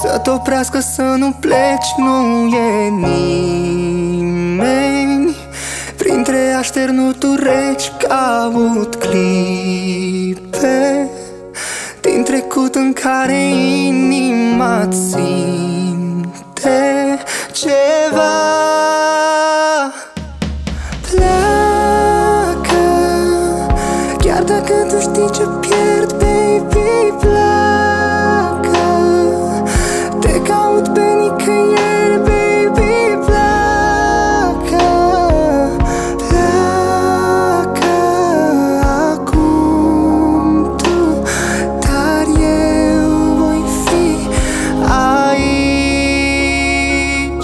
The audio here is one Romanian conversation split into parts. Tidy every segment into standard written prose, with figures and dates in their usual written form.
să te oprească, să nu pleci, nu e nimeni. Printre așternuturi reci caut clipe din trecut în care inima-ți simte ceva. Pleacă, chiar dacă tu știi ce pierd, baby, pleacă. Te caut pe nicăieri, baby, pleacă. Pleacă acum tu, dar eu voi fi aici.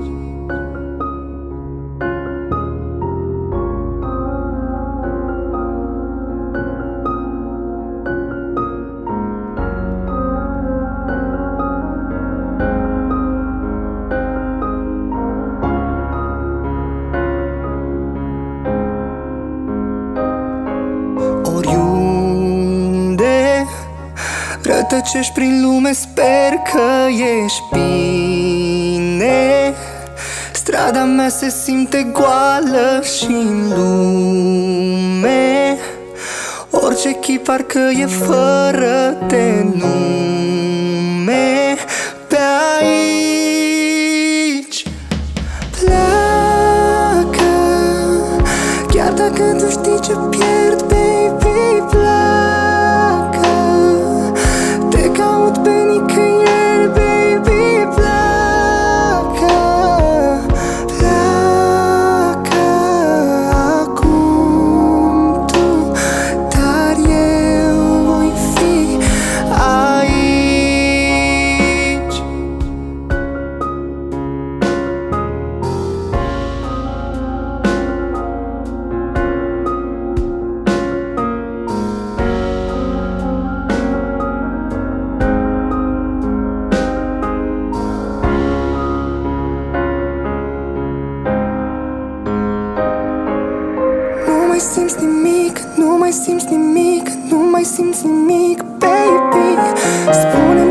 Oriunde rătăcești prin lume, sper că ești bine. Strada mea se simte goală și-n lume orice chip parcă e fără de nume. Pe aici pleacă, chiar dacă tu știi ce pierd, baby, pleacă. Te caut pe nicăieri, baby, pleacă. Pleacă acum tu, dar eu voi fi aici. Nu mai simți nimic, nu mai simți nimic, nu mai simți nimic, baby. Spune-mi